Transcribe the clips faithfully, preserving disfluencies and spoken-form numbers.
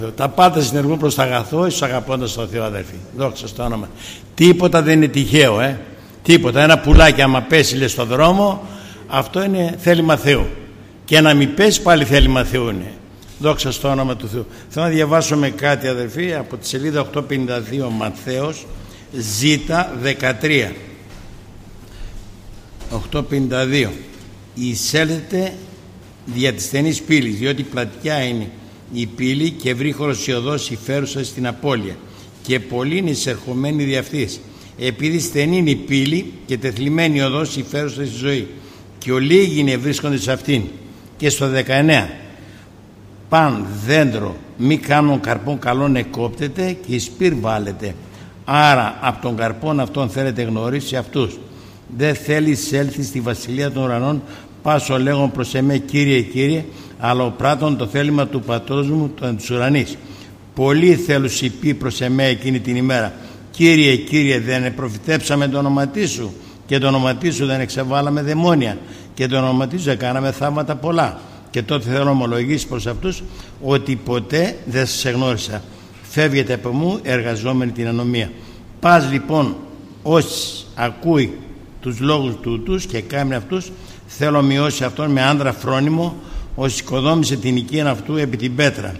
Τα πάντα συνεργούν προς τα αγαθό, εις αγαπώντας τον Θεό, αδερφοί. Δόξα στο όνομα. Τίποτα δεν είναι τυχαίο, ε. Τίποτα. Ένα πουλάκι άμα πέσει, λέει, στον δρόμο, αυτό είναι θέλημα Θεού. Και να μην πέσει πάλι θέλημα Θεού είναι. Δόξα στο όνομα του Θεού. Θέλω να διαβάσουμε κάτι, αδερφοί, από τη σελίδα οκτακόσια πενήντα δύο Ματθαίος Ζ δεκατρία. οκτακόσια πενήντα δύο. Εισέλθετε δια της στενής πύλης, διότι πλατιά είναι η πύλη και ευρύχωρος η οδός υφέρουσα στην απώλεια, και πολλοί είναι εισερχομένοι δι' αυτής. Επειδή στενή είναι η πύλη και τεθλιμμένη η οδός υφέρουσα στη ζωή, και ολίγοι είναι βρίσκονται σε αυτήν. Και στο δεκαεννέα, παν δέντρο μη κάνουν καρπών καλών εκόπτεται και εις πυρ βάλετε. Άρα από τον καρπόν αυτόν θέλετε γνωρίσει αυτούς. Δεν θέλει έλθει στη βασιλεία των ουρανών, πάσο λέγον προς εμέ Κύριε Κύριε, αλλά ο πράττων το θέλημα του πατρός μου των της ουρανής. Πολλοί θέλουν πει προς εμέ εκείνη την ημέρα, Κύριε Κύριε, δεν προφητέψαμε το όνομα σου, και το όνομα σου δεν εξεβάλαμε δαιμόνια, και το όνομα σου δεν κάναμε θαύματα πολλά. Και τότε θέλω να ομολογήσει προς αυτούς ότι ποτέ δεν σας εγνώρισα. Φεύγετε από μου εργαζόμενοι την ανομία. Πας λοιπόν όσοι ακούει τους λόγους τούτους και κάνει αυτούς, θέλω μειώσει αυτόν με άνδρα φρόνιμο, όσοι οικοδόμησε την οικία αυτού επί την πέτρα.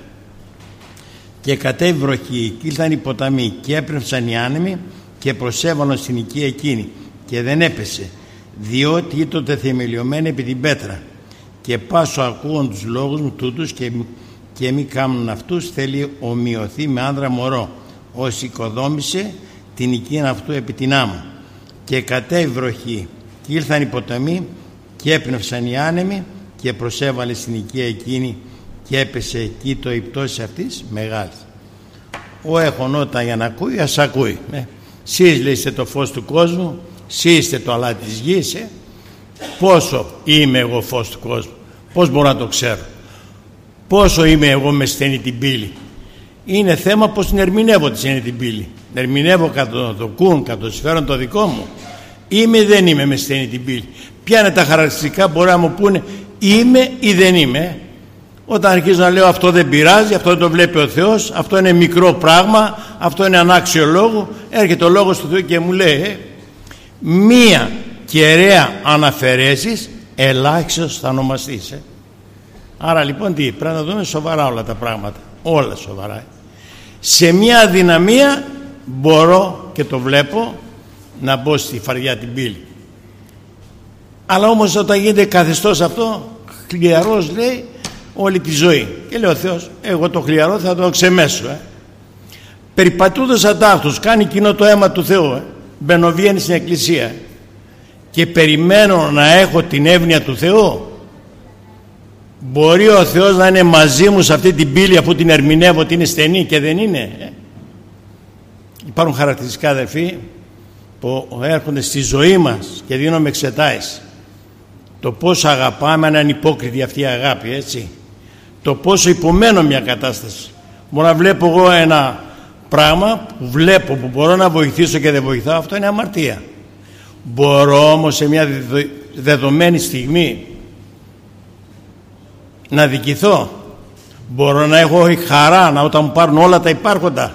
Και κατέβη βροχή, και ήλθαν οι ποταμοί, και έπνευσαν οι άνεμοι, και προσέβαλαν στην οικία εκείνη, και δεν έπεσε, διότι ήτοτε θεμελιωμένη επί την πέτρα. Και πάσο ακούγον τους λόγους μου τούτους, και, και μη κάνουν αυτούς, θέλει ομοιωθεί με άνδρα μωρό, όσοι οικοδόμησε την οικία αυτού επί την άμμο. Και κατέβη βροχή, και ήλθαν οι ποταμοί, και έπνευσαν οι άνεμοι, και προσέβαλε στην οικία εκείνη, και έπεσε εκεί το η πτώση αυτής μεγάλη. Ο έχων όταν για να ακούει, ας ακούει. Ε. Σεις, λέει, είστε το φως του κόσμου, σεις είστε το αλάτι της γης. Ε. Πόσο είμαι εγώ φως του κόσμου, πώς μπορώ να το ξέρω, πόσο είμαι εγώ με στενή την πύλη. Είναι θέμα πως την ερμηνεύω τη στενή την πύλη. Την ερμηνεύω κατά το κουν, κατά το συμφέρον το δικό μου. Είμαι ή δεν είμαι με στενή την πύλη. Ποια είναι τα χαρακτηριστικά που μπορεί να μου πούνε είμαι ή δεν είμαι. Όταν αρχίζω να λέω αυτό δεν πειράζει, αυτό δεν το βλέπει ο Θεός, αυτό είναι μικρό πράγμα, αυτό είναι ανάξιο λόγο, έρχεται ο λόγος του Θεού και μου λέει ε, μία κεραία αναφερέσεις ελάχιστος θα ονομαστείς. Ε. Άρα λοιπόν τι, πρέπει να δούμε σοβαρά όλα τα πράγματα, όλα σοβαρά. Σε μια αδυναμία μπορώ και το βλέπω να μπω στη φαρδιά την πύλη. Αλλά όμως όταν γίνεται καθεστώς αυτό, χλιαρός λέει όλη τη ζωή. Και λέει ο Θεός, εγώ το χλιαρό θα το ξεμέσω. Ε. Περιπατούντος αντάχτους, κάνει κοινό το αίμα του Θεού. Ε. Μπαινοβγαίνει στην εκκλησία. Ε. Και περιμένω να έχω την εύνοια του Θεού. Μπορεί ο Θεός να είναι μαζί μου σε αυτή την πύλη αφού την ερμηνεύω ότι είναι στενή και δεν είναι. Ε. Υπάρχουν χαρακτηριστικά, αδερφοί, που έρχονται στη ζωή μας και δίνουμε εξετάσεις. Το πόσο αγαπάμε, αν είναι ανυπόκριτη αυτή η αγάπη, έτσι. Το πόσο υπομένω μια κατάσταση. Μπορώ να βλέπω εγώ ένα πράγμα που βλέπω, που μπορώ να βοηθήσω και δεν βοηθάω, αυτό είναι αμαρτία. Μπορώ όμως σε μια δεδομένη στιγμή να δικηθώ. Μπορώ να έχω χαρά να όταν μου πάρουν όλα τα υπάρχοντα.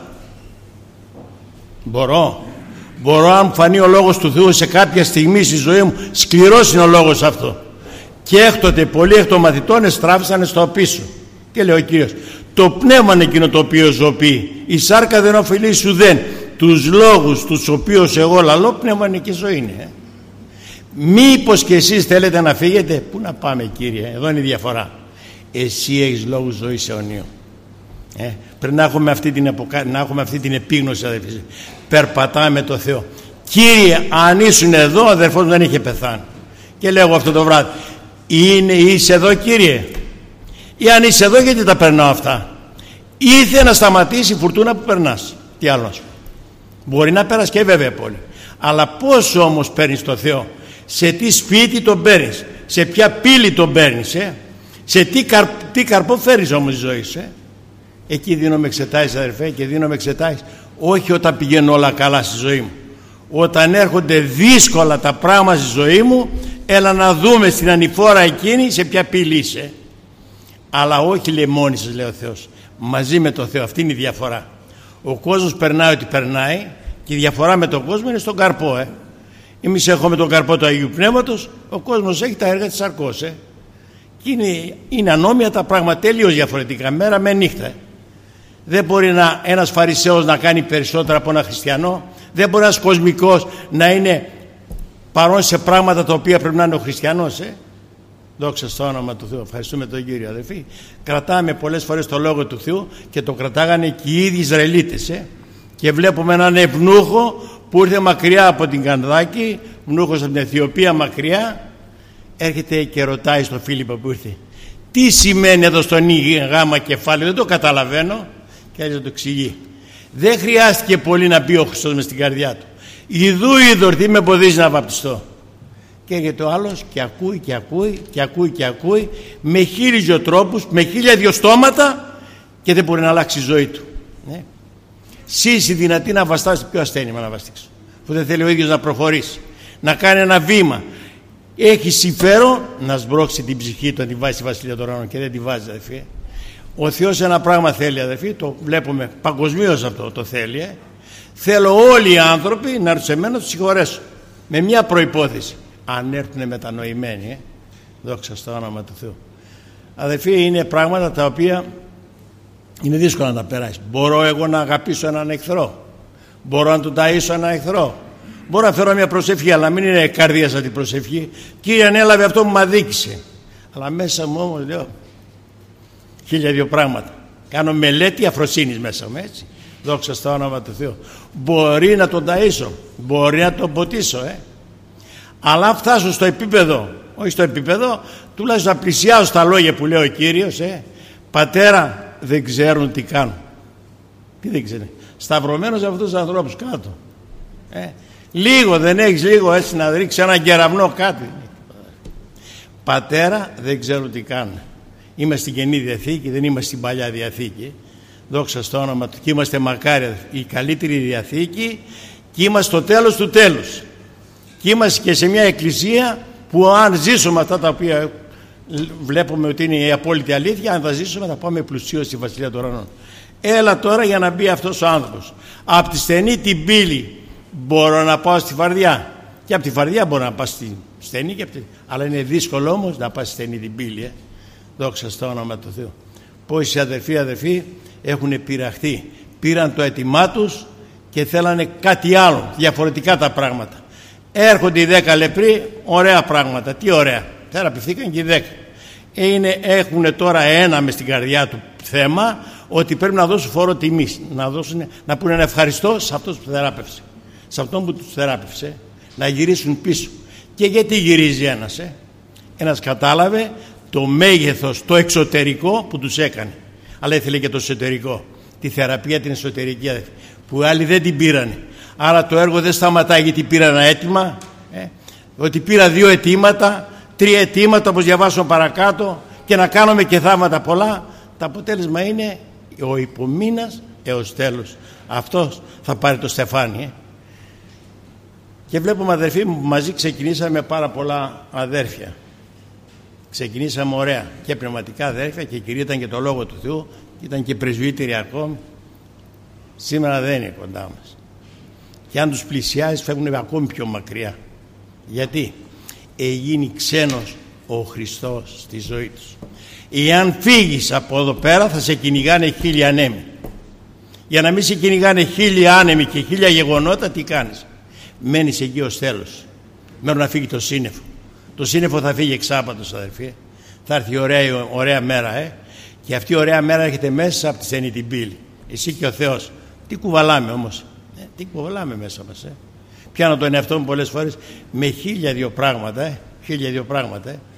Μπορώ. Μπορώ, αν φανεί ο λόγος του Θεού σε κάποια στιγμή στη ζωή μου, σκληρός είναι ο λόγος αυτό. Και έκτοτε πολλοί εκ των μαθητών εστράφησαν στο πίσω. Και λέει ο Κύριος, το πνεύμα είναι εκείνο το οποίο ζωοποιεί. Η σάρκα δεν ωφελεί σου δεν. Τους λόγους τους οποίους εγώ λαλώ, πνεύμα είναι και ζωή είναι. Ε. Μήπως και εσείς θέλετε να φύγετε? Πού να πάμε, Κύριε, εδώ είναι η διαφορά. Εσύ έχεις λόγους ζωής αιωνίου. Ε, πρέπει να έχουμε αυτή την, αποκα... να έχουμε αυτή την επίγνωση, αδερφοί. Περπατάμε με το Θεό. Κύριε, αν ήσουν εδώ, ο αδερφός μου δεν είχε πεθάνει. Και λέγω αυτό το βράδυ, είναι, είσαι εδώ, Κύριε? Ή αν είσαι εδώ, γιατί τα περνάω αυτά? Ήρθε να σταματήσει η φουρτούνα που περνάς. Τι άλλο? Μπορεί να πέρας και βέβαια πολύ. Αλλά πώς όμως παίρνεις το Θεό? Σε τι σπίτι τον παίρνεις? Σε ποια πύλη τον παίρνεις? Ε? Σε τι, καρ... τι καρπό φέρεις όμως η ζωή σου? Ε? Εκεί δίνομαι εξετάσεις, αδερφέ, και δίνομαι εξετάσεις όχι όταν πηγαίνουν όλα καλά στη ζωή μου. Όταν έρχονται δύσκολα τα πράγματα στη ζωή μου, έλα να δούμε στην ανηφόρα εκείνη σε ποια πύλη είσαι. Αλλά όχι λεμόνι σας, λέει ο Θεός. μαζί με τον Θεό. Αυτή είναι η διαφορά. Ο κόσμος περνάει ό,τι περνάει και η διαφορά με τον κόσμο είναι στον καρπό. Ε. Εμείς έχουμε τον καρπό του Αγίου Πνεύματος, ο κόσμος έχει τα έργα της σαρκός. Ε. Και είναι, είναι ανώμια τα πράγματα, τελείως διαφορετικά, μέρα με νύχτα. Ε. Δεν μπορεί να, ένας Φαρισαίος να κάνει περισσότερα από ένα χριστιανό. Δεν μπορεί ένας κοσμικός να είναι παρόν σε πράγματα τα οποία πρέπει να είναι ο χριστιανός. Ε. Δόξα στο όνομα του Θεού. Ευχαριστούμε τον Κύριο, αδελφοί. Κρατάμε πολλές φορές το Λόγο του Θεού και το κρατάγανε και οι ίδιοι Ισραηλίτες. Ε. Και βλέπουμε έναν ευνούχο που ήρθε μακριά από την Κανδάκη, ευνούχος από την Αιθιοπία μακριά, έρχεται και ρωτάει στον Φίλιππο που ήρθε, τι σημαίνει εδώ στον γάμα κεφάλαιο, δεν το καταλαβαίνω. Και έτσι το εξηγεί. Δεν χρειάστηκε πολύ να μπει ο Χριστός μες στην καρδιά του. Ιδού είδωρ, τι με εμποδίζει να βαπτιστώ. Και έρχεται ο άλλος και ακούει και ακούει και ακούει και ακούει με χίλιους δυο τρόπους, με χίλια δυο στόματα και δεν μπορεί να αλλάξει η ζωή του. Ναι. Σύση δυνατή να βαστάσει, ποιο ασθένημα να βαστίξω, που δεν θέλει ο ίδιος να προχωρήσει, να κάνει ένα βήμα. Έχει συμφέρον να σμπρώξει την ψυχή του, να την βάζει στη Βασιλεία των Ουρανών και δεν τη βάζει, αδελφοί. Ο Θεός ένα πράγμα θέλει, αδελφοί, το βλέπουμε παγκοσμίως αυτό το θέλει. Ε. Θέλω όλοι οι άνθρωποι να έρθουν σε μένα να τους συγχωρέσω. Με μια προϋπόθεση. Αν έρθουν μετανοημένοι. Ε. Δόξα στο όνομα του Θεού. Αδελφοί, είναι πράγματα τα οποία είναι δύσκολο να τα περάσει. Μπορώ εγώ να αγαπήσω έναν εχθρό. Μπορώ να του ταΐσω έναν εχθρό. Μπορώ να φέρω μια προσευχή, αλλά μην είναι καρδία σαν την προσευχή. Κύριε, ανέλαβε αυτό που μου αδίκησε. Αλλά μέσα μου όμως λέω χίλια δύο πράγματα. Κάνω μελέτη αφροσύνης μέσα μου, έτσι. Δόξα στο όνομα του Θεού. Μπορεί να τον ταΐσω, μπορεί να τον ποτίσω, ε. Αλλά φτάσω στο επίπεδο, όχι στο επίπεδο, τουλάχιστον να πλησιάζω στα λόγια που λέει ο Κύριος, ε. Πατέρα, δεν ξέρουν τι κάνουν. Τι δεν ξέρουν. Σταυρωμένος από αυτούς τους ανθρώπους κάτω. Ε. Λίγο, δεν έχεις λίγο έτσι να ρίξει έναν κεραυνό κάτι. Πατέρα, δεν ξέρουν τι κάνουν. Είμαστε στην Καινή Διαθήκη, δεν είμαστε στην Παλιά Διαθήκη. Δόξα στο όνομα του. Και είμαστε μακάρια η καλύτερη Διαθήκη και είμαστε στο τέλος του τέλους. Και είμαστε και σε μια εκκλησία που αν ζήσουμε αυτά τα οποία βλέπουμε ότι είναι η απόλυτη αλήθεια, αν θα ζήσουμε θα πάμε πλουσίως στη Βασιλεία των Ουρανών. Έλα τώρα για να μπει αυτός ο άνθρωπος. Από τη στενή την πύλη μπορώ να πάω στη φαρδιά. Και από τη φαρδιά μπορώ να πάω στη στενή, και τη... αλλά είναι δύσκολο όμως να πάω στη στενή την πύλη. Ε. Δόξα στο όνομα του Θεού. Πόσοι αδερφοί αδερφοί έχουν πειραχθεί. Πήραν το αίτημά τους και θέλανε κάτι άλλο, διαφορετικά τα πράγματα. Έρχονται οι δέκα λεπροί, ωραία πράγματα. Τι ωραία. Θεραπευθήκαν και οι δέκα. Είναι, έχουν τώρα ένα μες στην καρδιά του θέμα ότι πρέπει να δώσουν φόρο τιμής. Να, δώσουν, να πούνε ένα ευχαριστώ σε αυτός που θεράπευσε. Σε αυτόν που τους θεράπευσε. Να γυρίσουν πίσω. Και γιατί γυρίζει ένας. Ε? Ένας κατάλαβε το μέγεθος, το εξωτερικό που τους έκανε. Αλλά ήθελε και το εσωτερικό. Τη θεραπεία την εσωτερική, που άλλοι δεν την πήρανε. Άρα το έργο δεν σταματάει γιατί πήρα ένα αίτημα. Ε? Ότι πήρα δύο αιτήματα, τρία αιτήματα όπως διαβάσω παρακάτω και να κάνουμε και θαύματα πολλά. Το αποτέλεσμα είναι ο υπομείνας έως τέλος. Αυτός θα πάρει το στεφάνι. Ε? Και βλέπουμε αδερφοί μου που μαζί ξεκινήσαμε πάρα πολλά αδέρφια. Ξεκινήσαμε ωραία και πνευματικά αδέρφια και η κυρία ήταν και το Λόγο του Θεού, ήταν και πρεσβύτερη ακόμη. Σήμερα δεν είναι κοντά μας. Και αν τους πλησιάζεις φεύγουν ακόμη πιο μακριά. Γιατί έγινε ξένος ο Χριστός στη ζωή τους. Εάν φύγεις από εδώ πέρα θα σε κυνηγάνε χίλια ανέμοι. Για να μην σε κυνηγάνε χίλια άνεμοι και χίλια γεγονότα, τι κάνεις? Μένεις εκεί ως τέλος. Μένω να φύγει το σύννεφο. Το σύννεφο θα φύγει εξάπατος, αδερφοί. Θα έρθει ωραία, ωραία μέρα, ε. Και αυτή η ωραία μέρα έρχεται μέσα από τη στενή την πύλη. Εσύ και ο Θεός. Τι κουβαλάμε όμως. Ε, τι κουβαλάμε μέσα μας, ε. Πιάνω τον εαυτό μου πολλές φορές με χίλια δύο πράγματα, ε. Χίλια δύο πράγματα, ε.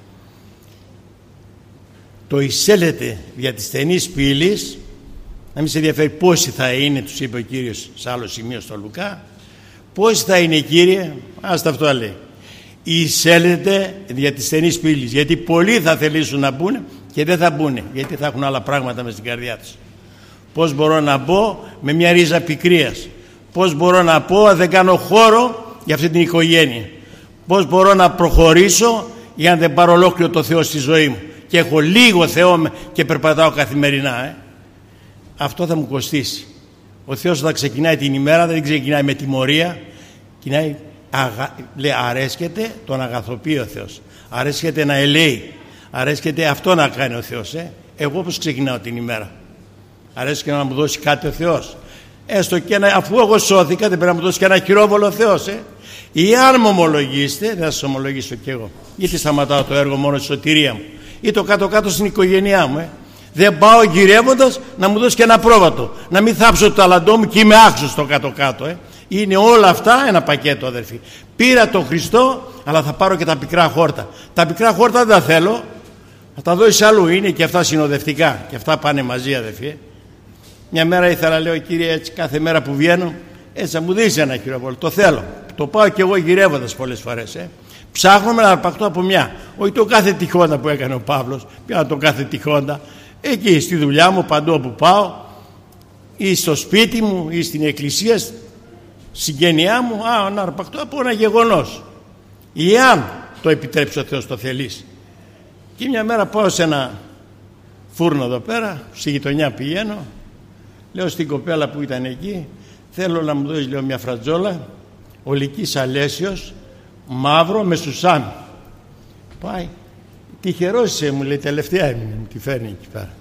Το εισέλετε δια της στενής πύλης, να μην σε ενδιαφέρει πόσοι θα είναι, τους είπε ο Κύριος σε άλλο σημείο στο Λουκά. Πόσοι θα είναι, Κύριε? Άστα αυτό λέει. Εισέλετε δια της στενής πύλης, γιατί πολλοί θα θελήσουν να μπουν και δεν θα μπουν, γιατί θα έχουν άλλα πράγματα μες στην καρδιά τους. Πώς μπορώ να μπω με μια ρίζα πικρίας? Πώς μπορώ να πω αν δεν κάνω χώρο για αυτή την οικογένεια? Πώς μπορώ να προχωρήσω για να δεν πάρω ολόκληρο το Θεό στη ζωή μου και έχω λίγο Θεό και περπατάω καθημερινά, ε? αυτό θα μου κοστίσει. Ο Θεός όταν ξεκινάει την ημέρα δεν ξεκινάει με τιμωρία, ξεκινάει, αγα... λέει, αρέσκεται τον αγαθοποιεί ο Θεός, αρέσκεται να ελέει, αρέσκεται αυτό να κάνει ο Θεός. ε. Εγώ πως ξεκινάω την ημέρα? Αρέσκεται να μου δώσει κάτι ο Θεός? Έστω και ένα, αφού εγώ σώθηκα, δεν πρέπει να μου δώσει και ένα χειρόβολο ο Θεός. ε. Ή αν μου ομολογήσετε, δεν θα σας ομολογήσω κι εγώ, γιατί σταματάω το έργο μόνο στη σωτηρία μου ή το κάτω-κάτω στην οικογένειά μου. ε. Δεν πάω γυρεύοντας να μου δώσει και ένα πρόβατο, να μην θάψω το ταλαντό μου και είμαι άξιος στο κάτω-κάτω. Ε. Είναι όλα αυτά ένα πακέτο, αδερφοί. Πήρα τον Χριστό, αλλά θα πάρω και τα πικρά χόρτα. Τα πικρά χόρτα δεν τα θέλω, θα τα δώσεις αλλού. Είναι και αυτά συνοδευτικά και αυτά πάνε μαζί, αδερφοί. Ε. Μια μέρα ήθελα, λέω, Κύριε, έτσι κάθε μέρα που βγαίνω, έτσι θα μου δεις ένα χειροβόλο. Το θέλω. Το πάω και εγώ γυρεύοντας πολλές φορές. Ε. Ψάχνω να αρπακτώ από μια. Όχι το κάθε τυχόντα που έκανε ο Παύλος, πια το κάθε τυχόντα. Εκεί στη δουλειά μου, παντού όπου πάω, ή στο σπίτι μου, ή στην εκκλησία, συγγένειά μου, α, να αρπακτώ από ένα γεγονός. Ή αν το επιτρέψει ο Θεός, το θελείς. Και μια μέρα πάω σε ένα φούρνο εδώ πέρα, στη γειτονιά πηγαίνω, λέω στην κοπέλα που ήταν εκεί, θέλω να μου δώσει, λέω, μια φρατζόλα ολικής αλέσιος, μαύρο με σουσάμι. Πάει, τυχερός είσαι, μου λέει, τελευταία έμεινε, μου τη φέρνει εκεί πέρα.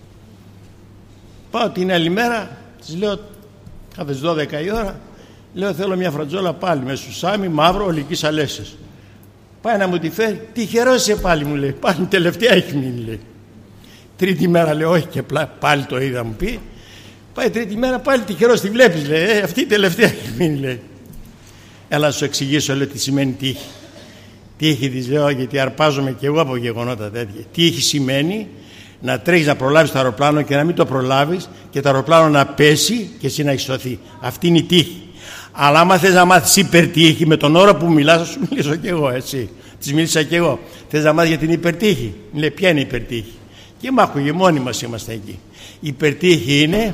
Πάω την άλλη μέρα, της λέω, κάθε δώδεκα η ώρα, λέω, θέλω μια φρατζόλα πάλι με σουσάμι, μαύρο, ολικής αλέσιος. Πάει να μου τη φέρει, τυχερός είσαι πάλι, μου λέει, πάλι τελευταία έχει μείνει, λέει. Τρίτη μέρα, λέω, όχι, και πάλι το είδα, μου πει. Πάει τρίτη μέρα, πάλι τυχερός τη βλέπεις, λέει, ε, αυτή η τελευταία έχει μείνει, λέει. Έλα να σου εξηγήσω, λέω, τι σημαίνει τύχη. Τύχη της λέω, γιατί αρπάζομαι και εγώ από γεγονότα τέτοια. Τύχη σημαίνει να τρέχεις να προλάβεις το αεροπλάνο και να μην το προλάβεις και το αεροπλάνο να πέσει και εσύ να έχεις σωθεί. Αυτή είναι η τύχη. Αλλά άμα θες να μάθεις υπερτύχη, με τον όρο που μιλάς, θα σου μιλήσω κι εγώ, έτσι. Της μίλησα κι εγώ. Θες να μάθεις για την υπερτύχη? Λέει, ποια είναι η υπερτύχη? Και μ' άκουγε, μόνοι μας είμαστε εκεί. Η υπερτύχη είναι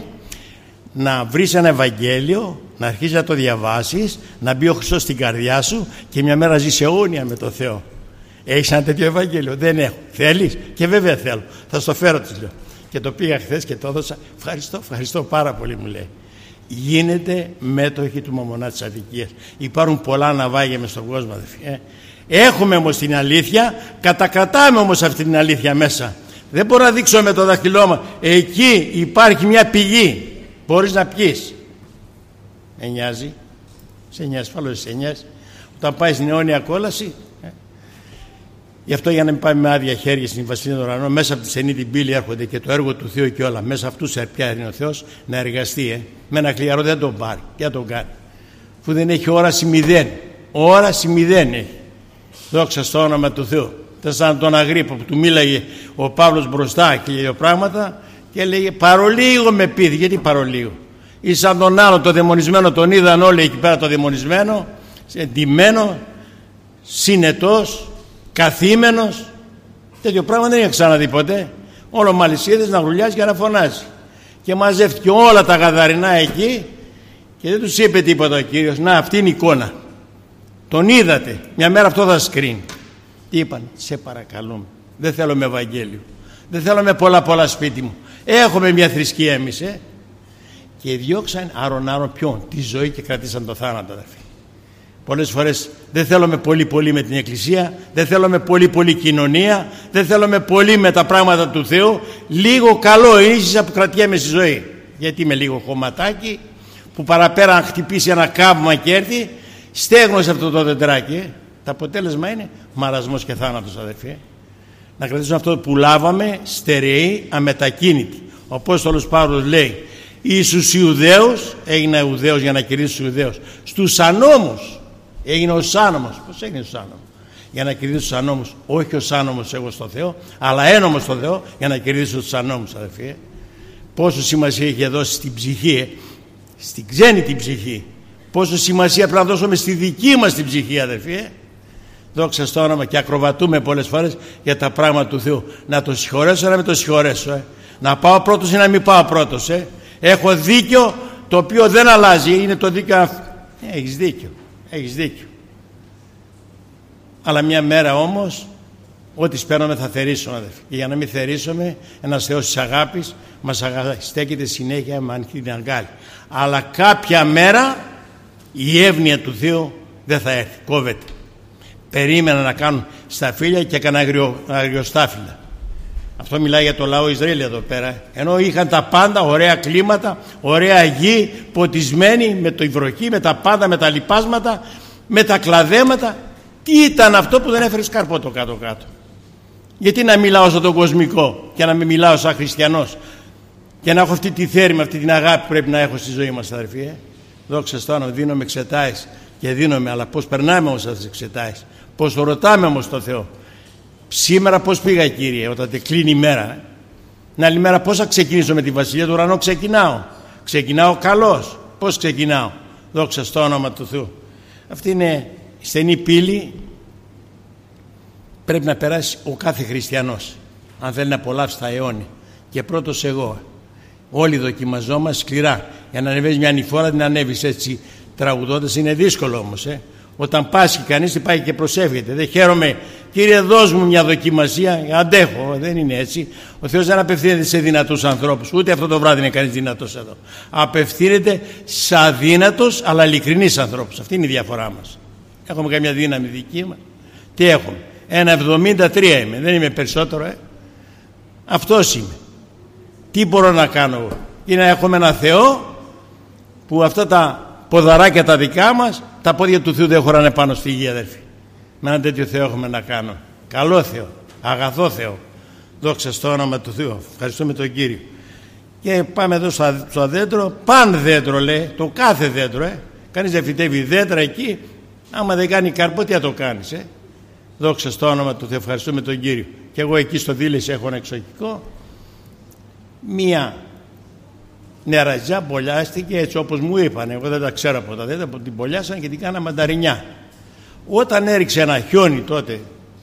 να βρεις ένα Ευαγγέλιο, να αρχίσεις να το διαβάσεις, να μπει ο Χριστός στην καρδιά σου και μια μέρα ζεις αιώνια με το Θεό. Έχεις ένα τέτοιο Ευαγγέλιο? Δεν έχω. Θέλεις? Και βέβαια θέλω. Θα στο φέρω, της λέω. Και το πήγα χθες και το έδωσα. Ευχαριστώ, ευχαριστώ πάρα πολύ, μου λέει. Γίνεται μέτοχη του Μαμονά της αδικίας. Υπάρχουν πολλά ναυάγια μες στον κόσμο, αδελφοί. Ε. Έχουμε όμως την αλήθεια, κατακρατάμε όμως αυτή την αλήθεια μέσα. Δεν μπορώ να δείξω με το δάχτυλό μου. Εκεί υπάρχει μια πηγή. Μπορείς να πιείς. Με νοιάζει. Σε νοιάζει, ασφαλώς σε νοιάζει. Όταν πάει στην αιώνια κόλαση. Ε. Γι' αυτό, για να μην πάμε με άδεια χέρια στην Βασιλεία των Ουρανών, μέσα από τη στενή την πύλη έρχονται και το έργο του Θεού και όλα. Μέσα αυτού σε πια είναι ο Θεός να εργαστεί. Ε. Με ένα χλιαρό δεν τον πάρει. Τι θα τον κάνει? Που δεν έχει όραση μηδέν. Όραση μηδέν έχει. Δόξα στο όνομα του Θεού. Δεν σαν τον Αγρίππο που του μίλαγε ο Παύλος μπροστά και λέει πράγματα και έλεγε παρολίγο με πείθη. Γιατί παρολίγο? Ή σαν τον άλλο το δαιμονισμένο, τον είδαν όλοι εκεί πέρα το δαιμονισμένο, εντυμένο, συνετός, καθήμενος. Τέτοιο πράγμα δεν είχε ξαναδεί ποτέ. Όλο μαλισσίδες να γρουλιάζει και να φωνάζει. Και μαζεύτηκε όλα τα γαδαρινά εκεί και δεν τους είπε τίποτα ο Κύριος. Να, αυτή είναι η εικόνα. Τον είδατε. Μια μέρα αυτό θα σας κρίνει. Τι είπαν? Σε παρακαλούμε. Δεν θέλω με Ευαγγέλιο. Δεν θέλω με πολλά πολλά σπίτι μου. Έχουμε μια θρησκεία εμείς, ε. Και διώξαν άρον άρον ποιον? Τη ζωή και κρατήσαν το θάνατο, αδερφοί. Πολλές φορές δεν θέλουμε πολύ πολύ με την Εκκλησία, δεν θέλουμε πολύ πολύ κοινωνία, δεν θέλουμε πολύ με τα πράγματα του Θεού. Λίγο καλό είναι ίσως που κρατιέμαι στη ζωή. Γιατί με λίγο χωματάκι που παραπέρα να χτυπήσει ένα κάβμα και έρθει, στέγνωσε αυτό το δεντράκι. Ε. Το αποτέλεσμα είναι μαρασμός και θάνατος, αδερφοί. Να κρατήσουμε αυτό που λάβαμε στερεοί, αμετακίνητοι. Ο Απόστολος Παύλος λέει, εις τους Ιουδαίους, έγινε Ιουδαίος για να κηρύξει τους Ιουδαίους, στους ανώμους έγινε ως άνομος. Πώς έγινε ως άνομος? Για να κηρύξει τους ανώμους, όχι ως άνομος εγώ στο Θεό, αλλά ένομος στο Θεό για να κηρύξει τους ανώμους, αδερφοί. Πόσο σημασία είχε δώσει στην ψυχή, ε? Στην ξένη την ψυχή. Πόσο σημασία πρέπει να δώσουμε στη δική μας την ψυχή, αδερφοί. Ε? Δόξα στο όνομα, και ακροβατούμε πολλές φορές για τα πράγματα του Θεού. Να το συγχωρέσω, να μην το συγχωρέσω. Ε? Να πάω πρώτος ή να μην πάω πρώτος. Ε? Έχω δίκιο το οποίο δεν αλλάζει. Είναι το δίκιο. Ε, έχεις δίκιο. Έχεις δίκιο. Αλλά μια μέρα όμως Ό,τι σπέρνομαι θα θερήσουμε, αδερφοί. Και για να μην θερήσουμε, ένας Θεός της αγάπης μας στέκεται συνέχεια με ανοιχτή αγκάλη. Αλλά κάποια μέρα η εύνοια του Θεού δεν θα έρθει, κόβεται. Περίμενα να κάνουν σταφύλια και έκανα αγριο, αγριοστάφυλλα. Αυτό μιλάει για το λαό Ισραήλ εδώ πέρα. Ενώ είχαν τα πάντα, ωραία κλίματα, ωραία γη, ποτισμένοι με το βροχή, με τα πάντα, με τα λιπάσματα, με τα κλαδέματα. Τι ήταν αυτό που δεν έφερε σκάρπο το κάτω-κάτω? Γιατί να μιλάω σαν τον κοσμικό και να μην μιλάω σαν χριστιανός και να έχω αυτή τη θέρμη, αυτή την αγάπη που πρέπει να έχω στη ζωή μας, αδερφοί. Ε? Δόξα στο όνομα, δίνομαι εξετάσεις και δίνομαι, αλλά πώς περνάμε όμως αυτές τις εξετάσεις, πώς το ρωτάμε όμως το Θεό. Σήμερα πώς πήγα, Κύριε, όταν τε κλείνει η μέρα? Ε? Την άλλη μέρα πώς θα ξεκινήσω με τη Βασιλεία του Ουρανού? Ξεκινάω. Ξεκινάω καλώς. Πώς ξεκινάω? Δόξα στο όνομα του Θεού. Αυτή είναι η στενή πύλη. Πρέπει να περάσει ο κάθε χριστιανός, αν θέλει να απολαύσει τα αιώνια. Και πρώτος εγώ. Όλοι δοκιμαζόμαστε σκληρά. Για να ανεβείς μια ανηφόρα, την ανέβεις έτσι τραγουδώντας. Είναι δύσκολο όμως. Ε? Όταν πάσχει κανείς, πάει και προσεύχεται. Δεν χαίρομαι, Κύριε, δώσ' μου μια δοκιμασία. Αντέχω. Δεν είναι έτσι. Ο Θεός δεν απευθύνεται σε δυνατούς ανθρώπους. Ούτε αυτό το βράδυ είναι κανείς δυνατός εδώ. Απευθύνεται σε αδύνατους αλλά ειλικρινείς ανθρώπους. Αυτή είναι η διαφορά μας. Έχουμε καμιά δύναμη δική μας? Τι έχουμε? ένα εβδομήντα τρία είμαι. Δεν είμαι περισσότερο. Ε? Αυτός είμαι. Τι μπορώ να κάνω εγώ? Είναι να έχουμε ένα Θεό που αυτά τα ποδαράκια τα δικά μας, τα πόδια του Θεού δεν χωράνε πάνω στη γη, αδέρφοι. Με ένα τέτοιο Θεό έχουμε να κάνουμε. Καλό Θεό, αγαθό Θεό. Δόξα στο όνομα του Θεού. Ευχαριστούμε τον Κύριο. Και πάμε εδώ στο δέντρο. Παν δέντρο λέει, το κάθε δέντρο. Ε. Κανείς δεν φυτεύει δέντρα εκεί. Άμα δεν κάνει καρπό, τι θα το κάνεις? Ε. Δόξα στο όνομα του Θεού. Ευχαριστούμε τον Κύριο. Και εγώ εκεί στο Δήλες έχω ένα εξοχικό. Μία νεραζιά μπολιάστηκε έτσι όπως μου είπαν. Εγώ δεν τα ξέρω από τα δέντρα, την μπολιάσαν και την κάνα μανταρινιά. Όταν έριξε ένα χιόνι τότε,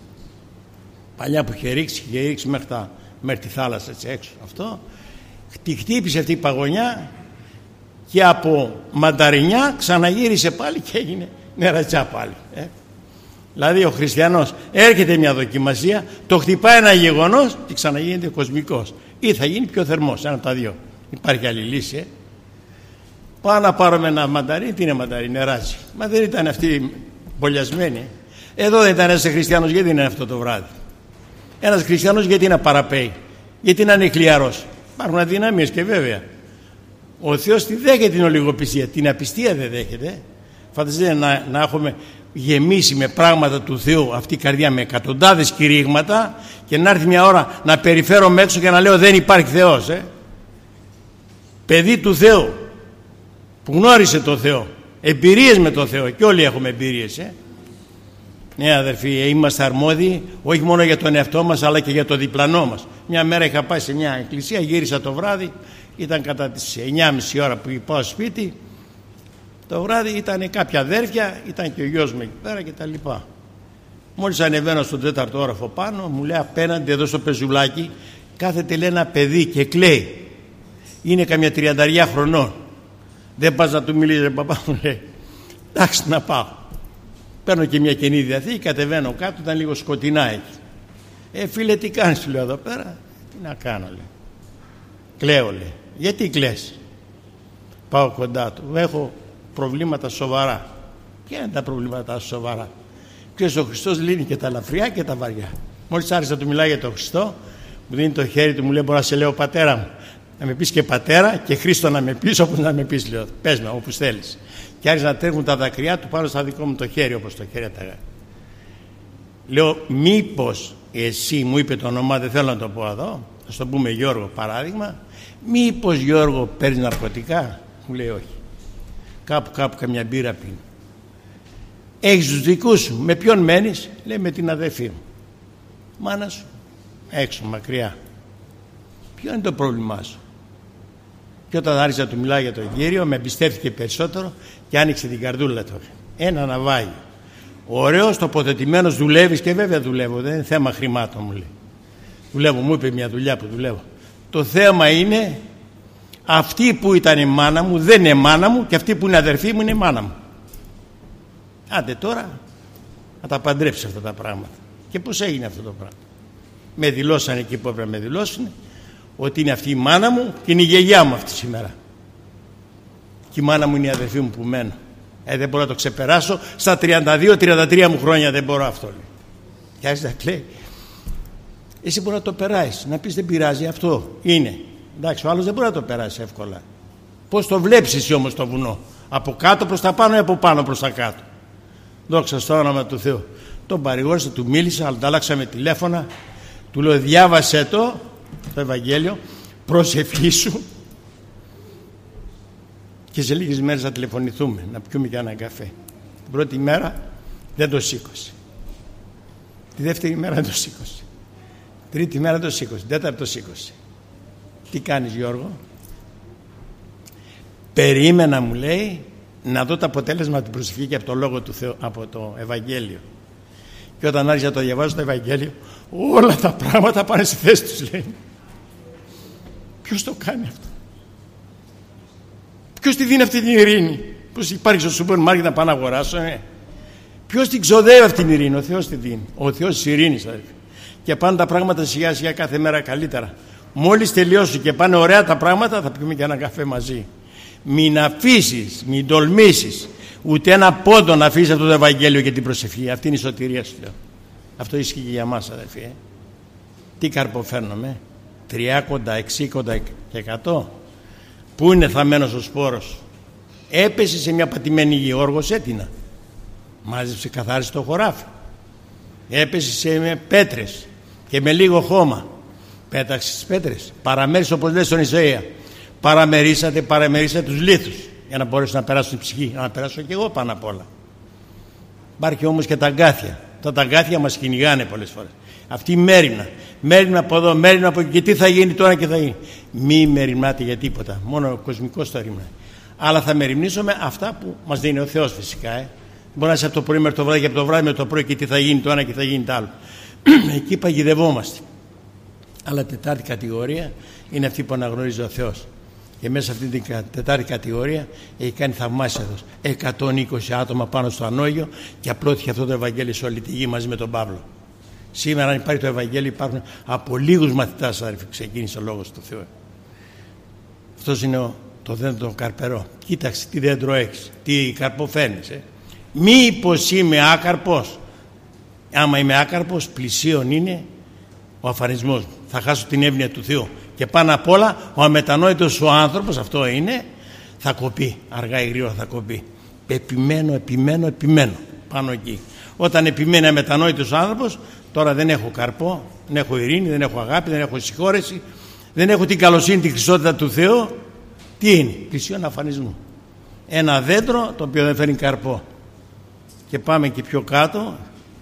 παλιά που είχε ρίξει, είχε ρίξει μέχρι, τα, μέχρι τη θάλασσα έτσι έξω αυτό, τη χτύπησε αυτή η παγωνιά και από μανταρινιά ξαναγύρισε πάλι και έγινε νεραζιά πάλι. Ε. Δηλαδή ο χριστιανός έρχεται μια δοκιμασία, το χτυπάει ένα γεγονός και ξαναγίνεται κοσμικός. Ή θα γίνει πιο θερμός, ένα από τα δύο. Υπάρχει άλλη λύση. Ε. Πάω να πάρουμε ένα μανταρίνι, τι είναι μανταρίνι, νεράζει. Μα δεν ήταν αυτή μπολιασμένη. Εδώ δεν ήταν ένας χριστιανός, γιατί είναι αυτό το βράδυ? Ένας χριστιανός γιατί να παραπέει? Γιατί να είναι χλιαρός? Υπάρχουν αδυναμίες και βέβαια. Ο Θεός τη δέχεται την ολιγοπιστία, την απιστία δεν δέχεται. Φανταστείτε να, να έχουμε γεμίσει με πράγματα του Θεού αυτή η καρδιά με εκατοντάδες κηρύγματα και να έρθει μια ώρα να περιφέρομαι έξω και να λέω δεν υπάρχει Θεός. Ε. Παιδί του Θεού που γνώρισε το Θεό, εμπειρίες με το Θεό, και όλοι έχουμε εμπειρίες. Ε. Ναι αδερφοί, είμαστε αρμόδιοι όχι μόνο για τον εαυτό μας αλλά και για το διπλανό μας. Μια μέρα είχα πάει σε μια εκκλησία, γύρισα το βράδυ, ήταν κατά τις εννιά και μισή ώρα που πάω σπίτι. Το βράδυ ήταν κάποια αδέρφια, ήταν και ο γιος μου εκεί πέρα και τα λοιπά. Μόλις ανεβαίνω στον τέταρτο όροφο πάνω, μου λέει απέναντι εδώ στο πεζουλάκι κάθεται λέει ένα παιδί και κλαίει. Είναι καμιά τριανταριά χρονών. Δεν πας να του μιλήσει, ρε παπά, μου λέει. Εντάξει, να πάω. Παίρνω και μια Καινή Διαθήκη, κατεβαίνω κάτω, ήταν λίγο σκοτεινά εκεί. Ε, φίλε, τι κάνεις, του λέω εδώ πέρα? Τι να κάνω, λέει. Κλαίω, λέει. Γιατί κλαις? Πάω κοντά του. Έχω προβλήματα σοβαρά. Ποια είναι τα προβλήματα σοβαρά? Ξέρεις, ο Χριστός λύνει και τα ελαφριά και τα βαριά. Μόλις άρχισα να του μιλάει για τον Χριστό, μου δίνει το χέρι του, μου λέει: μπορώ να σε λέω πατέρα μου? Να με πεις και πατέρα και Χρήστο να με πεις, όπως να με πεις, λέω. Πες με όπως θέλεις. Και άρχισε να τρέχουν τα δακρυά του πάνω στα δικό μου το χέρι, όπως το χέρι τα. Λέω: μήπως εσύ, μου είπε το όνομά, δεν θέλω να το πω εδώ, θα το πούμε Γιώργο παράδειγμα, μήπως Γιώργο παίρνεις ναρκωτικά? Μου λέει: όχι. Κάπου κάπου καμιά μπύρα πίνω. Έχεις τους δικούς σου? Με ποιον μένεις? Λέει: με την αδερφή μου. Μάνα σου? Έξω, μακριά. Ποιο είναι το πρόβλημά σου? Και όταν άρχισα να του μιλάει για τον Κύριο, με εμπιστεύτηκε περισσότερο και άνοιξε την καρδούλα του. Ένα ναυάγιο. Ωραίος, τοποθετημένος, δουλεύεις? Και βέβαια δουλεύω, δεν είναι θέμα χρημάτων, μου λέει. Δουλεύω, μου είπε μια δουλειά που δουλεύω. Το θέμα είναι αυτή που ήταν η μάνα μου δεν είναι μάνα μου και αυτή που είναι αδερφή μου είναι μάνα μου. Άντε τώρα να τα παντρέψεις αυτά τα πράγματα. Και πώς έγινε αυτό το πράγμα? Με δηλώσαν εκεί που έπρεπε να με δηλώσουν ότι είναι αυτή η μάνα μου και είναι η γιαγιά μου αυτή σήμερα. Και η μάνα μου είναι η αδερφή μου που μένω. Ε, δεν μπορώ να το ξεπεράσω. Στα τριάντα δύο τριάντα τρία μου χρόνια δεν μπορώ αυτό. Λέει. Και άρχισε να κλαίει. Εσύ μπορεί να το περάσεις, να πεις δεν πειράζει, αυτό είναι. Εντάξει, ο άλλος δεν μπορεί να το περάσει εύκολα. Πώς το βλέπεις εσύ όμως το βουνό? Από κάτω προς τα πάνω ή από πάνω προς τα κάτω? Δόξα στο όνομα του Θεού. Τον παρηγόρησα, του μίλησα, ανταλλάξαμε τηλέφωνα. Του λέω διάβασέ το, το Ευαγγέλιο, προσευχήσου και σε λίγες μέρες θα τηλεφωνηθούμε να πιούμε και ένα καφέ. Την πρώτη μέρα δεν το σήκωσε. Τη δεύτερη μέρα δεν το σήκωσε. Τρίτη μέρα το σήκωσε. Τέταρτη το σήκωσε. Τι κάνεις Γιώργο? Περίμενα, μου λέει, να δω το αποτέλεσμα από την προσευχή και από το Λόγο του Θεού, από το Ευαγγέλιο. Και όταν άρχισα να το διαβάζω το Ευαγγέλιο, όλα τα πράγματα πάνε στη θέση τους, λέει. Ποιος το κάνει αυτό? Ποιος τη δίνει αυτή την ειρήνη? Πώς υπάρχει στο σούπερ μάρκετ να πάω να αγοράσω? Ε? Ποιος την ξοδεύει αυτή την ειρήνη? Ο Θεός τη δίνει. Ο Θεός της ειρήνης, αδελφοί. Και πάνε τα πράγματα σιγά σιγά κάθε μέρα καλύτερα. Μόλις τελειώσουν και πάνε ωραία τα πράγματα, θα πιούμε και ένα καφέ μαζί. Μην αφήσεις, μην τολμήσεις ούτε ένα πόντο να αφήσεις αυτό το Ευαγγέλιο και την προσευχή. Αυτή είναι η σωτηρία σου, λέω. Αυτό ισχύει και για μας, αδελφοί. Ε? Τι καρποφέρνουμε? Τριάκοντα, εξήκοντα και εκατό. Πού είναι θαμμένος ο σπόρος? Έπεσε σε μια πατημένη γη, όργος έτεινα. Μάζεψε, καθάρισε το χωράφι. Έπεσε σε πέτρες και με λίγο χώμα. Πέταξε τις πέτρες. Παραμέρισε, όπως λέει στον Ισαΐα. Παραμερίσατε, παραμερίσατε τους λίθους για να μπορέσουν να περάσουν την ψυχή. Να περάσω και εγώ πάνω απ' όλα. Υπάρχει όμως και τα αγκάθια. Τα αγκάθια μας κυνηγάνε πολλές φορές. Αυτή η μέριμνα. Μέριμνα από εδώ, μέριμνα από εκεί. Και τι θα γίνει τώρα και θα γίνει? Μη μεριμνάτε για τίποτα. Μόνο ο κοσμικός το ρημνάει. Αλλά θα μεριμνήσουμε αυτά που μας δίνει ο Θεός φυσικά. Ε. Μπορεί να είσαι από το πρωί μέχρι το βράδυ και από το βράδυ με το πρωί και τι θα γίνει το ένα και θα γίνει το άλλο. Εκεί παγιδευόμαστε. Αλλά τετάρτη κατηγορία είναι αυτή που αναγνωρίζει ο Θεός. Και μέσα σε αυτή την τετάρτη κατηγορία έχει κάνει θαυμάσια εδώ. εκατόν είκοσι άτομα πάνω στο ανώγιο και απλώθηκε αυτό το Ευαγγέλιο σε όλη τη γη μαζί με τον Παύλο. Σήμερα, αν υπάρχει το Ευαγγέλιο, υπάρχουν από λίγους μαθητάς, αδερφοί, που ξεκίνησε ο λόγος του Θεού. Αυτός είναι ο, το δέντρο καρπερό. Κοίταξε τι δέντρο έχεις, τι καρπό φέρνεις. Ε. Μήπως είμαι άκαρπος? Άμα είμαι άκαρπος, πλησίον είναι ο αφανισμός μου. Θα χάσω την εύνοια του Θεού. Και πάνω απ' όλα, ο αμετανόητος ο άνθρωπος, αυτό είναι, θα κοπεί. Αργά ή γρήγορα θα κοπεί. Επιμένω, επιμένω, επιμένω πάνω εκεί. Όταν επιμένει αμετανόητος ο άνθρωπος, τώρα δεν έχω καρπό, δεν έχω ειρήνη, δεν έχω αγάπη, δεν έχω συγχώρεση, δεν έχω την καλοσύνη, τη χρυσότητα του Θεού. Τι είναι? Πλησίον αφανισμού. Ένα δέντρο το οποίο δεν φέρνει καρπό. Και πάμε και πιο κάτω.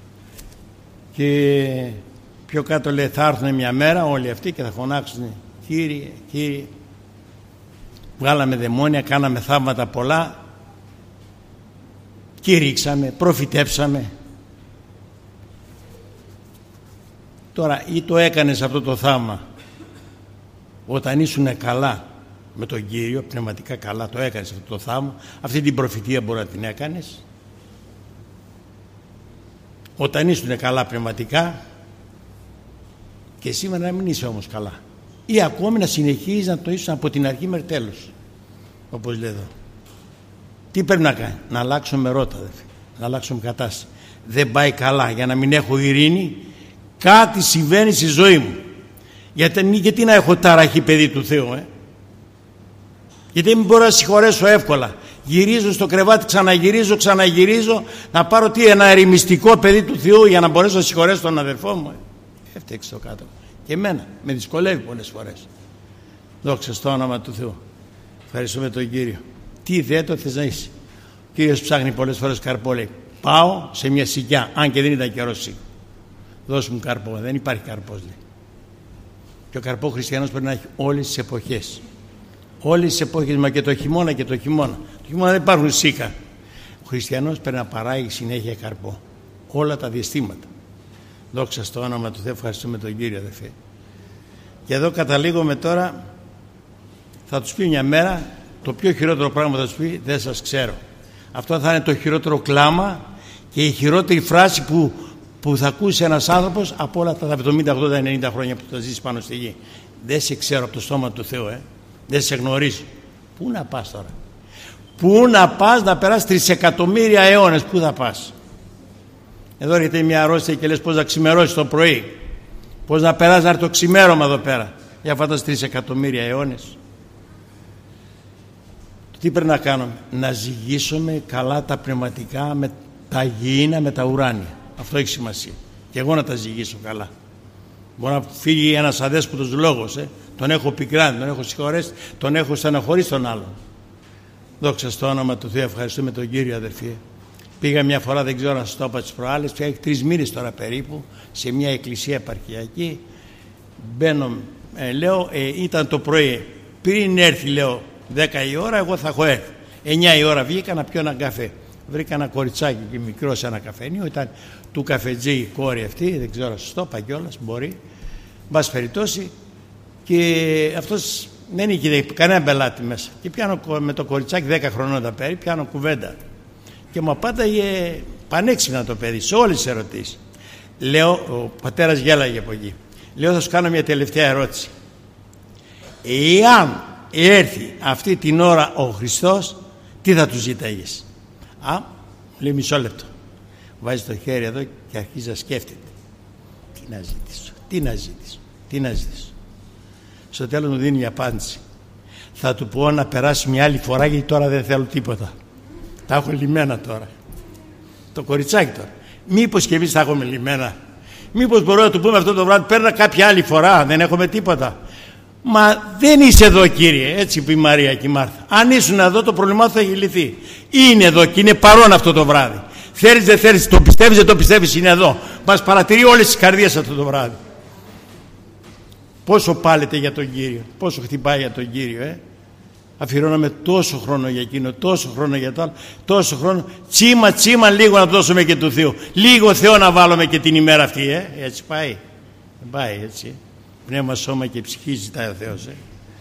Και πιο κάτω λέει θα έρθουν μια μέρα όλοι αυτοί και θα φωνάξουν Κύριε, Κύριε. Βγάλαμε δαιμόνια, κάναμε θαύματα πολλά, κήρυξαμε, προφητέψαμε. Τώρα ή το έκανες αυτό το θαύμα όταν ήσουν καλά με τον Κύριο, πνευματικά καλά, το έκανες αυτό το θαύμα, αυτή την προφητεία μπορεί να την έκανες όταν ήσουν καλά πνευματικά, και σήμερα να μην είσαι όμως καλά, ή ακόμη να συνεχίζεις να το ήσουν από την αρχή μέχρι τέλος, όπως λέει εδώ. Τι πρέπει να κάνει? Να αλλάξουμε ρότα, αδελφοί, να αλλάξουμε κατάσταση. Δεν πάει καλά. Για να μην έχω ειρήνη, κάτι συμβαίνει στη ζωή μου. Γιατί, γιατί να έχω ταραχή, παιδί του Θεού, ε? Γιατί δεν μπορώ να συγχωρέσω εύκολα. Γυρίζω στο κρεβάτι, ξαναγυρίζω, ξαναγυρίζω, να πάρω τι, ένα ερημιστικό, παιδί του Θεού, για να μπορέσω να συγχωρέσω τον αδερφό μου. Ε? Έφτιαξε το κάτω. Και εμένα με δυσκολεύει πολλές φορές. Δόξα στο όνομα του Θεού. Ευχαριστούμε τον Κύριο. Τι δέντρο θες να είσαι? Ο Κύριος ψάχνει πολλές φορές καρπό, λέει. Πάω σε μια σικιά, αν και δεν ήταν καιρός σίγουρα. Δώσ' μου καρπό. Δεν υπάρχει καρπός, λέει. Και ο καρπό χριστιανός πρέπει να έχει όλες τις εποχές. Όλες τις εποχές, μα και το χειμώνα και το χειμώνα. Το χειμώνα δεν υπάρχουν σίκα. Ο χριστιανός πρέπει να παράγει συνέχεια καρπό. Όλα τα διαστήματα. Δόξα στο όνομα του Θεού. Ευχαριστούμε τον Κύριο, αδελφέ. Και εδώ καταλήγουμε τώρα. Θα τους πει μια μέρα το πιο χειρότερο πράγμα, θα τους πει δεν σας ξέρω. Αυτό θα είναι το χειρότερο κλάμα και η χειρότερη φράση που που θα ακούσει ένας άνθρωπος από όλα τα εβδομήντα, ογδόντα, ενενήντα χρόνια που θα ζήσει πάνω στη γη. Δεν σε ξέρω από το στόμα του Θεού, ε. δεν σε γνωρίζω. Πού να πας τώρα? Πού να πας να περάσεις τρισεκατομμύρια αιώνες? Πού θα πας? Εδώ έρχεται μια αρρώστια και λες πώς να ξημερώσει το πρωί, πώς να περάσει να έρθει το ξημέρωμα εδώ πέρα. Για φαντάζεσαι τρισεκατομμύρια αιώνες. Τι πρέπει να κάνουμε? Να ζυγίσουμε καλά τα πνευματικά με τα γήινα, με τα ουράνια. Αυτό έχει σημασία. Και εγώ να τα ζυγίσω καλά. Μπορεί να φύγει ένας αδέσποτος λόγος, ε. τον έχω πικράνει, τον έχω συγχωρέσει, τον έχω στεναχωρήσει τον άλλον. Δόξα στο όνομα του Θεού, ευχαριστούμε τον Κύριο, αδερφοί. Πήγα μια φορά, δεν ξέρω να σας το είπα τις προάλλες, πια έχει τρεις μήνες τώρα περίπου, σε μια εκκλησία επαρχιακή. Μπαίνω, ε, λέω, ε, ήταν το πρωί. Πριν έρθει, λέω, δέκα η ώρα, εγώ θα έχω έρθει. εννιά η ώρα βγήκα να πιω έναν καφέ. Βρήκα ένα κοριτσάκι και μικρό σε ένα καφενείο, ήταν του καφετζή η κόρη αυτή, δεν ξέρω, σωστό, είπα κιόλας, μπορεί. Μπας περιπτώσει, και αυτός δεν είχε κανένα πελάτη μέσα. Και πιάνω με το κοριτσάκι δέκα χρονών τα πέρι, πιάνω κουβέντα. Και μου απάνταγε πανέξυπνα το παιδί σε όλες τις ερωτήσεις. Λέω, ο πατέρας γέλαγε από εκεί. Λέω, θα σου κάνω μια τελευταία ερώτηση. Εάν έρθει αυτή την ώρα ο Χριστός, τι θα του ζήταγες? Α, λέει μισό λεπτό. Βάζει το χέρι εδώ και αρχίζει να σκέφτεται. Τι να ζητήσω, τι να ζητήσω, τι να ζητήσω. Στο τέλος μου δίνει μια απάντηση. Θα του πω να περάσει μια άλλη φορά, γιατί τώρα δεν θέλω τίποτα. Τα έχω λυμμένα τώρα. Το κοριτσάκι τώρα. Μήπως και εμείς τα έχουμε λυμμένα? Μήπως μπορούμε να του πούμε αυτό το βράδυ, παίρνα κάποια άλλη φορά, δεν έχουμε τίποτα? Μα δεν είσαι εδώ, κύριε, έτσι είπε η Μαρία και η Μάρθα. Αν ήσουν εδώ, το πρόβλημά θα έχει λυθεί. Είναι εδώ και είναι παρόν αυτό το βράδυ. Θέλεις δεν θέλεις, το πιστεύεις δεν το πιστεύεις, είναι εδώ. Μας παρατηρεί όλες τις καρδιές αυτό το βράδυ. Πόσο πάλετε για τον Κύριο, πόσο χτυπάει για τον Κύριο, ε. Αφιερώναμε τόσο χρόνο για εκείνο, τόσο χρόνο για το άλλο, τόσο χρόνο. Τσίμα, τσίμα, λίγο να δώσουμε και του Θεού. Λίγο Θεό να βάλουμε και την ημέρα αυτή, ε. Έτσι πάει. Δεν πάει έτσι. Πνεύμα, σώμα και ψυχή ζητάει ο Θεός, ε.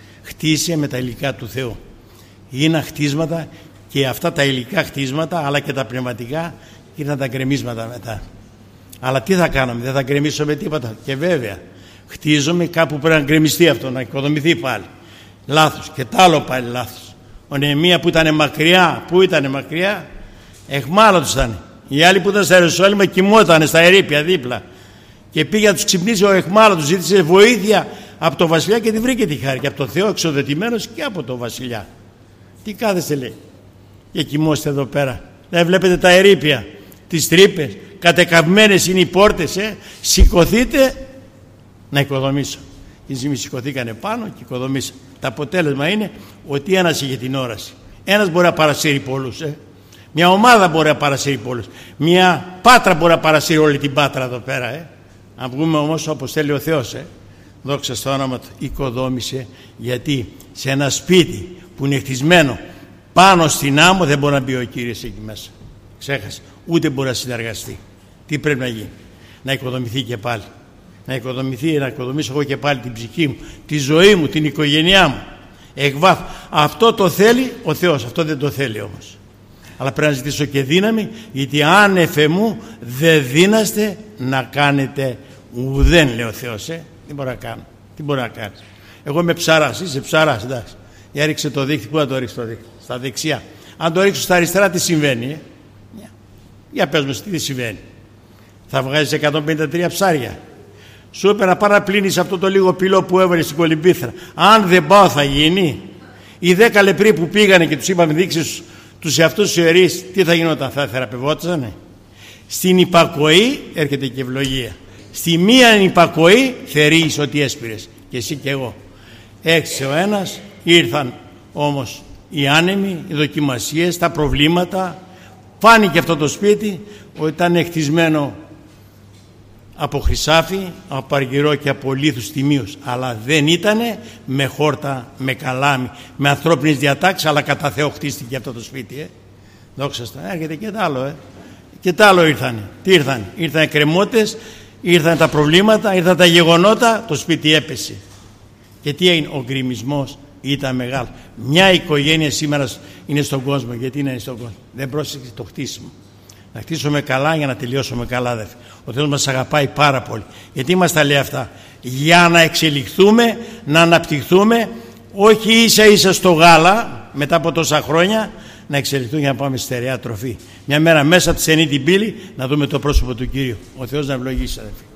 Χτίσε με τα υλικά του Θεού. Είναι χτίσματα, και αυτά τα υλικά χτίσματα, αλλά και τα πνευματικά, ήρθαν τα γκρεμίσματα μετά. Αλλά τι θα κάνουμε, δεν θα γκρεμίσουμε τίποτα? Και βέβαια, χτίζομαι κάπου πρέπει να γκρεμιστεί αυτό, να οικοδομηθεί πάλι. Λάθος. Και τ' άλλο πάλι λάθος. Ο Νεεμία που ήταν μακριά, πού ήταν μακριά? Εχμάλωτος ήταν. Οι άλλοι που ήταν στα Ιερουσαλήμ κοιμότανε στα ερείπια δίπλα. Και πήγε να τους ξυπνήσει ο εχμάλωτος, ζήτησε βοήθεια από τον βασιλιά και τη βρήκε τη χάρη. Και από τον Θεό εξοδετημένος και από τον βασιλιά. Τι κάθεστε, λέει, και κοιμώστε εδώ πέρα? Δεν βλέπετε τα ερείπια, τις τρύπες, κατεκαμμένες είναι οι πόρτες, ε? Σηκωθείτε να οικοδομήσω. Οι ζήμοι σηκωθήκανε πάνω και οικοδομήσαν. Το αποτέλεσμα είναι ότι ένας είχε την όραση. Ένας μπορεί να παρασύρει πολλούς, ε? Μια ομάδα μπορεί να παρασύρει πολλούς. Μια πάτρα μπορεί να παρασύρει όλη την πάτρα εδώ πέρα, ε? Αν βγούμε όμως όπως θέλει ο Θεός, ε? Δόξα στο όνομα του. Οικοδόμησε, γιατί σε ένα σπίτι που είναι χτισμένο πάνω στην άμμο δεν μπορεί να μπει ο Κύριος εκεί μέσα. Ξέχασε. Ούτε μπορεί να συνεργαστεί. Τι πρέπει να γίνει? Να οικοδομηθεί και πάλι. Να οικοδομηθεί, να οικοδομήσω εγώ και πάλι την ψυχή μου, τη ζωή μου, την οικογένειά μου. Εκ βάθου. Αυτό το θέλει ο Θεός, αυτό δεν το θέλει όμως. Αλλά πρέπει να ζητήσω και δύναμη, γιατί αν εφ' μου δεν δύναστε να κάνετε ουδέν, λέει ο Θεός, ε. Τι μπορεί να κάνω, τι μπορεί να κάνεις? Εγώ είμαι ψαράς, είσαι ψαράς, εντάξει. Για ρίξε το δίχτυ, πού να το ρίξει το δίχτυ? Στα δεξιά. Αν το ρίξω στα αριστερά, τι συμβαίνει, ε? Για, για πες μου, τι συμβαίνει? Θα βγάζεις εκατόν πενήντα τρία ψάρια. Σου είπε να πάρει να πλύνεις αυτό το λίγο πυλό που έβαλε στην κολυμπήθρα. Αν δεν πάω θα γίνει? Οι δέκα λεπροί που πήγανε και τους είπαμε δείξεις τους εαυτούς τους ιερείς, τι θα γινόταν? Θα θεραπευόντουσανε? Στην υπακοή έρχεται και ευλογία. Στη μία υπακοή θερείς ότι έσπηρες. Και εσύ και εγώ. Έξι ο ένας, ήρθαν όμως οι άνεμοι, οι δοκιμασίες, τα προβλήματα. Φάνηκε αυτό το σπίτι ότι ήταν χτισμένο από χρυσάφι, από αργυρό και από λίθους τιμίους, αλλά δεν ήτανε με χόρτα, με καλάμι, με ανθρώπινες διατάξεις, αλλά κατά Θεό χτίστηκε αυτό το σπίτι, ε. Δόξα τω Θεώ. Έρχεται και τ' άλλο, ε. Και τ' άλλο ήρθανε. Τι ήρθανε? Ήρθανε κρεμότες, ήρθαν τα προβλήματα, ήρθαν τα γεγονότα, το σπίτι έπεσε. Και τι έγινε? Ο γκριμισμός ήταν μεγάλο. Μια οικογένεια σήμερα είναι στον κόσμο. Γιατί είναι στον κόσμο? Δεν πρόσεξε το χτίσιμο. Να χτίσουμε καλά για να τελειώσουμε καλά, αδερφοί. Ο Θεός μας αγαπάει πάρα πολύ. Γιατί μας τα λέει αυτά? Για να εξελιχθούμε, να αναπτυχθούμε, όχι ίσα ίσα στο γάλα μετά από τόσα χρόνια, να εξελιχθούν για να πάμε στη στερεά τροφή. Μια μέρα μέσα από τη στενή την πύλη να δούμε το πρόσωπο του Κυρίου. Ο Θεός να ευλογήσει, αδερφοί.